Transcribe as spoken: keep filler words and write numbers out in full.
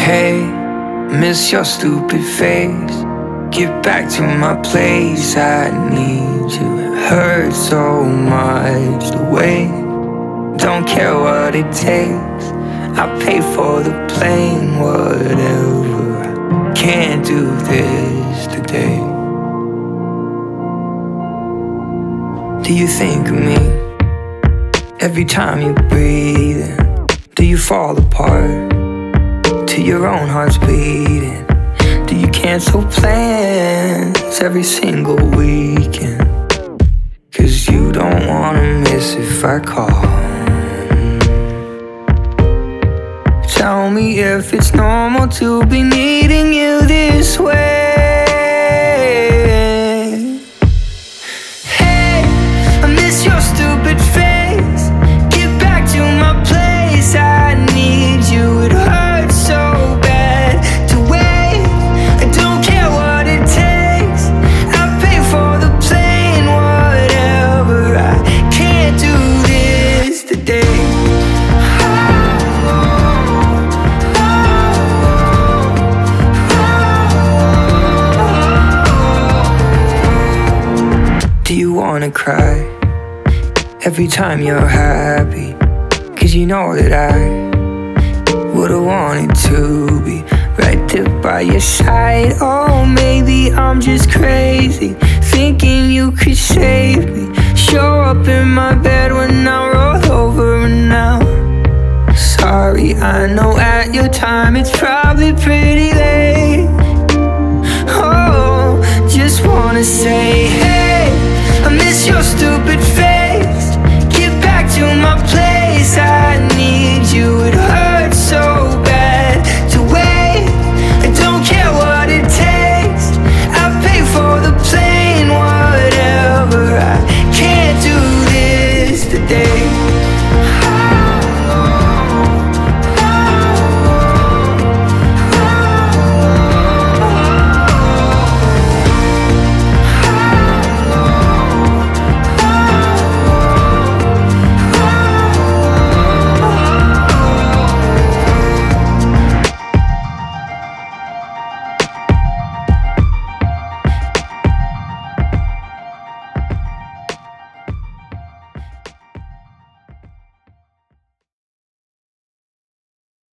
Hey, miss your stupid face. Get back to my place, I need you. It hurts so much to wait. Don't care what it takes, I'll pay for the plane, whatever. Can't do this today. Do you think of me every time you breathe in? Do you fall apart to your own heart's beating? Do you cancel plans every single weekend? Cause you don't wanna miss if I call. Tell me if it's normal to be needing you this way. Hey, I miss your stupid face. Get back to my place, I need you. It hurts so bad to wait. I don't care what it takes, I'll pay for the plane, whatever. I can't do this today. Do you wanna cry every time you're happy? Cause you know that I would've wanted to be right there by your side. Oh, maybe I'm just crazy, thinking you could save me. Show up in my bed when I roll over and now. Sorry, I know at your time it's probably pretty